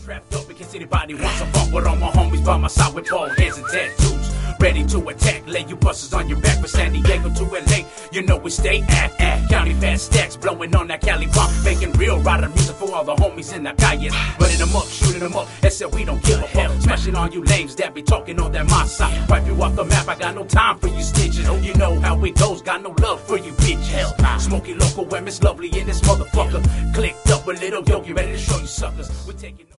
strapped up in case anybody wants a funk with all my homies by my side with bald heads and tattoos. Ready to attack, lay you busters on your back. From San Diego to LA, you know we stay at County fast stacks, blowing on that Cali pop, making real rider music for all the homies in the calles. Running them up, shooting them up, and said we don't give a hell. Smashing all you lames that be talking on that my side. Wipe you off the map, I got no time for you stitches. You know how it goes, got no love for you bitches. Smoky local, where Miss Lovely in this motherfucker. Clicked up a little, yo, get ready to show you suckers. We're taking